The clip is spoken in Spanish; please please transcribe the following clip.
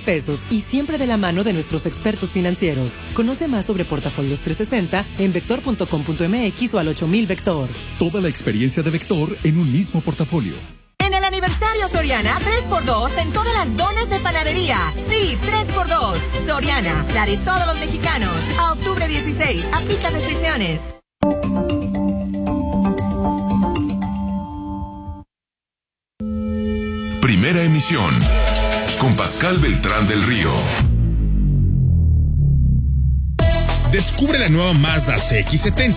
pesos y siempre de la mano de nuestros expertos financieros. Conoce más sobre Portafolios 360 en vector.com.mx o al 8000 Vector. Toda la experiencia de Vector en un mismo portafolio. En el aniversario Soriana, 3x2 en todas las donas de panadería. Sí, 3x2. Soriana, la de todos los mexicanos. A octubre 16, aplica restricciones. Primera emisión, con Pascal Beltrán del Río. Descubre la nueva Mazda CX-70